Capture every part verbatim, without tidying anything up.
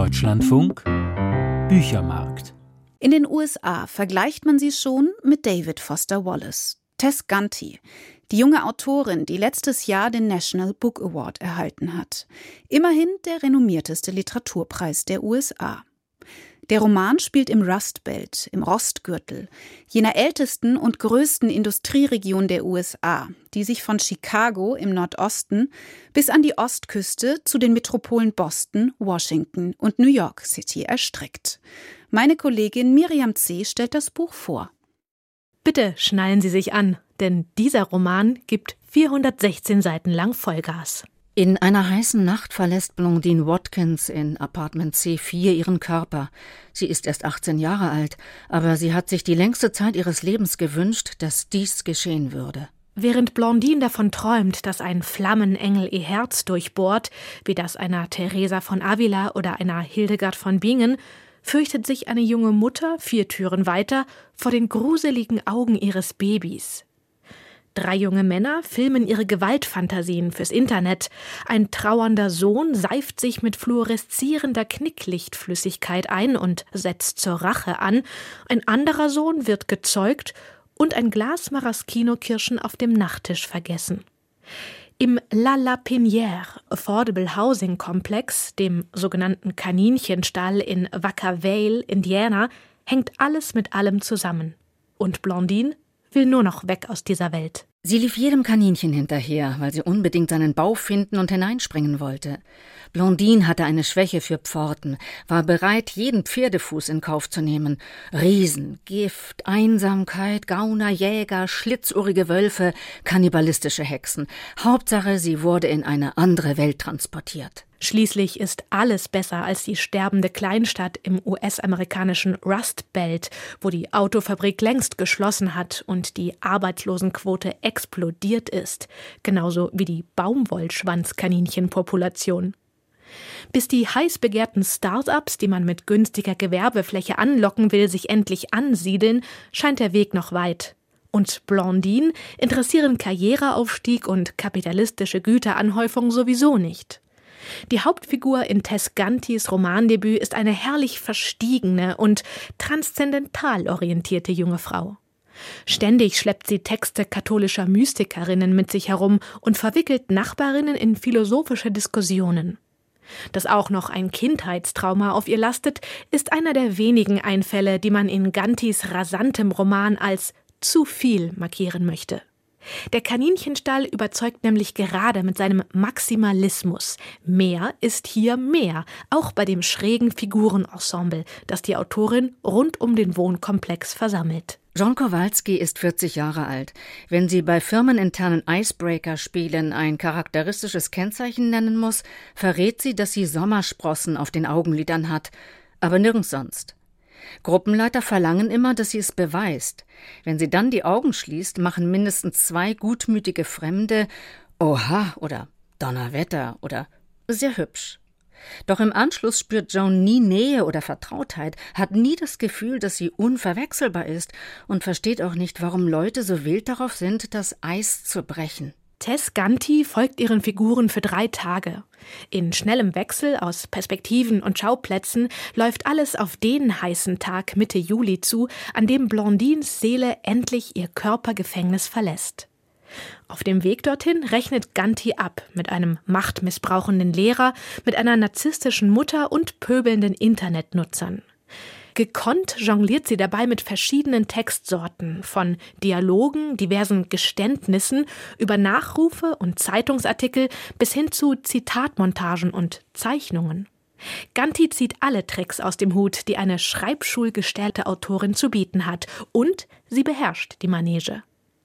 Deutschlandfunk Büchermarkt. In den U S A vergleicht man sie schon mit David Foster Wallace. Tess Gunty, die junge Autorin, die letztes Jahr den National Book Award erhalten hat. Immerhin der renommierteste Literaturpreis der U S A. Der Roman spielt im Rust Belt, im Rostgürtel, jener ältesten und größten Industrieregion der U S A, die sich von Chicago im Nordosten bis an die Ostküste zu den Metropolen Boston, Washington und New York City erstreckt. Meine Kollegin Miriam C. stellt das Buch vor. Bitte schnallen Sie sich an, denn dieser Roman gibt vierhundertsechzehn Seiten lang Vollgas. In einer heißen Nacht verlässt Blondine Watkins in Apartment C vier ihren Körper. Sie ist erst achtzehn Jahre alt, aber sie hat sich die längste Zeit ihres Lebens gewünscht, dass dies geschehen würde. Während Blondine davon träumt, dass ein Flammenengel ihr Herz durchbohrt, wie das einer Teresa von Avila oder einer Hildegard von Bingen, fürchtet sich eine junge Mutter vier Türen weiter vor den gruseligen Augen ihres Babys. Drei junge Männer filmen ihre Gewaltfantasien fürs Internet. Ein trauernder Sohn seift sich mit fluoreszierender Knicklichtflüssigkeit ein und setzt zur Rache an. Ein anderer Sohn wird gezeugt und ein Glas Maraschino-Kirschen auf dem Nachttisch vergessen. Im La Lapinière Affordable Housing Complex, dem sogenannten Kaninchenstall in Wacker Vale, Indiana, hängt alles mit allem zusammen. Und Blondine will nur noch weg aus dieser Welt. Sie lief jedem Kaninchen hinterher, weil sie unbedingt seinen Bauch finden und hineinspringen wollte. Blondine hatte eine Schwäche für Pforten, war bereit, jeden Pferdefuß in Kauf zu nehmen. Riesen, Gift, Einsamkeit, Gauner, Jäger, schlitzohrige Wölfe, kannibalistische Hexen. Hauptsache, sie wurde in eine andere Welt transportiert. Schließlich ist alles besser als die sterbende Kleinstadt im U S-amerikanischen Rust Belt, wo die Autofabrik längst geschlossen hat und die Arbeitslosenquote explodiert ist, genauso wie die Baumwollschwanzkaninchenpopulation. Bis die heiß begehrten Start-ups, die man mit günstiger Gewerbefläche anlocken will, sich endlich ansiedeln, scheint der Weg noch weit. Und Blondine interessieren Karriereaufstieg und kapitalistische Güteranhäufung sowieso nicht. Die Hauptfigur in Tess Guntys Romandebüt ist eine herrlich verstiegene und transzendental orientierte junge Frau. Ständig schleppt sie Texte katholischer Mystikerinnen mit sich herum und verwickelt Nachbarinnen in philosophische Diskussionen. Dass auch noch ein Kindheitstrauma auf ihr lastet, ist einer der wenigen Einfälle, die man in Guntys rasantem Roman als zu viel markieren möchte. Der Kaninchenstall überzeugt nämlich gerade mit seinem Maximalismus. Mehr ist hier mehr, auch bei dem schrägen Figurenensemble, das die Autorin rund um den Wohnkomplex versammelt. John Kowalski ist vierzig Jahre alt. Wenn sie bei firmeninternen Icebreaker-Spielen ein charakteristisches Kennzeichen nennen muss, verrät sie, dass sie Sommersprossen auf den Augenlidern hat, aber nirgends sonst. Gruppenleiter verlangen immer, dass sie es beweist. Wenn sie dann die Augen schließt, machen mindestens zwei gutmütige Fremde Oha oder Donnerwetter oder sehr hübsch. Doch im Anschluss spürt Joan nie Nähe oder Vertrautheit, hat nie das Gefühl, dass sie unverwechselbar ist und versteht auch nicht, warum Leute so wild darauf sind, das Eis zu brechen. Tess Gunty folgt ihren Figuren für drei Tage. In schnellem Wechsel aus Perspektiven und Schauplätzen läuft alles auf den heißen Tag Mitte Juli zu, an dem Blondines Seele endlich ihr Körpergefängnis verlässt. Auf dem Weg dorthin rechnet Gunty ab mit einem machtmissbrauchenden Lehrer, mit einer narzisstischen Mutter und pöbelnden Internetnutzern. Gekonnt jongliert sie dabei mit verschiedenen Textsorten, von Dialogen, diversen Geständnissen, über Nachrufe und Zeitungsartikel bis hin zu Zitatmontagen und Zeichnungen. Gunty zieht alle Tricks aus dem Hut, die eine schreibschulgestellte Autorin zu bieten hat, und sie beherrscht die Manege.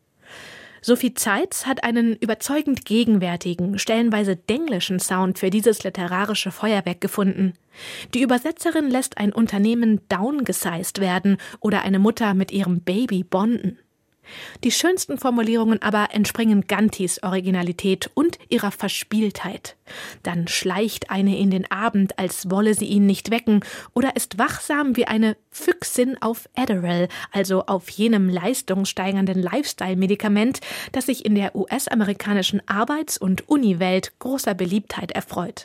Sophie Zeitz hat einen überzeugend gegenwärtigen, stellenweise denglischen Sound für dieses literarische Feuerwerk gefunden. Die Übersetzerin lässt ein Unternehmen downgesized werden oder eine Mutter mit ihrem Baby bonden. Die schönsten Formulierungen aber entspringen Guntys Originalität und ihrer Verspieltheit. Dann schleicht eine in den Abend, als wolle sie ihn nicht wecken, oder ist wachsam wie eine Füchsin auf Adderall, also auf jenem leistungssteigernden Lifestyle-Medikament, das sich in der U S-amerikanischen Arbeits- und Uniwelt großer Beliebtheit erfreut.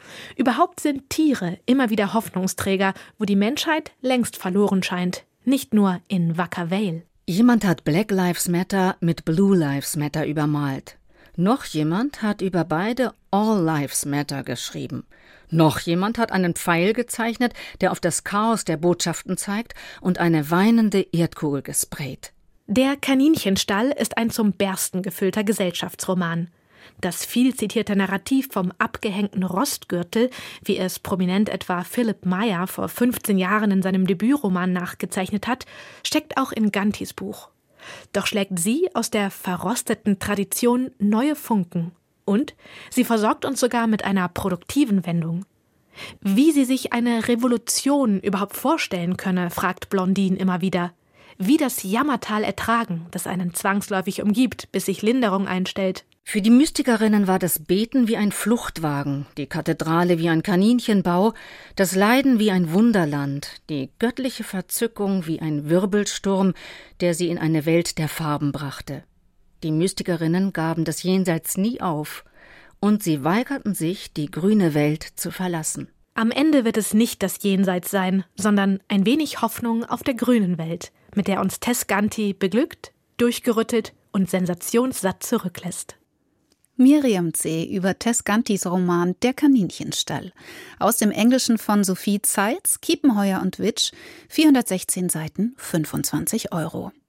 Überhaupt sind Tiere immer wieder Hoffnungsträger, wo die Menschheit längst verloren scheint. Nicht nur in Wacker Vale. Jemand hat Black Lives Matter mit Blue Lives Matter übermalt. Noch jemand hat über beide All Lives Matter geschrieben. Noch jemand hat einen Pfeil gezeichnet, der auf das Chaos der Botschaften zeigt, und eine weinende Erdkugel gesprayt. Der Kaninchenstall ist ein zum Bersten gefüllter Gesellschaftsroman. Das viel zitierte Narrativ vom abgehängten Rostgürtel, wie es prominent etwa Philipp Meyer vor fünfzehn Jahren in seinem Debütroman nachgezeichnet hat, steckt auch in Gantys Buch. Doch schlägt sie aus der verrosteten Tradition neue Funken. Und sie versorgt uns sogar mit einer produktiven Wendung. Wie sie sich eine Revolution überhaupt vorstellen könne, fragt Blondin immer wieder. Wie das Jammertal ertragen, das einen zwangsläufig umgibt, bis sich Linderung einstellt. Für die Mystikerinnen war das Beten wie ein Fluchtwagen, die Kathedrale wie ein Kaninchenbau, das Leiden wie ein Wunderland, die göttliche Verzückung wie ein Wirbelsturm, der sie in eine Welt der Farben brachte. Die Mystikerinnen gaben das Jenseits nie auf, und sie weigerten sich, die grüne Welt zu verlassen. Am Ende wird es nicht das Jenseits sein, sondern ein wenig Hoffnung auf der grünen Welt, mit der uns Tess Ganti beglückt, durchgerüttelt und sensationssatt zurücklässt. Miriam C. über Tess Gantys Roman Der Kaninchenstall. Aus dem Englischen von Sophie Zeitz, Kiepenheuer und Witsch, vierhundertsechzehn Seiten, fünfundzwanzig Euro.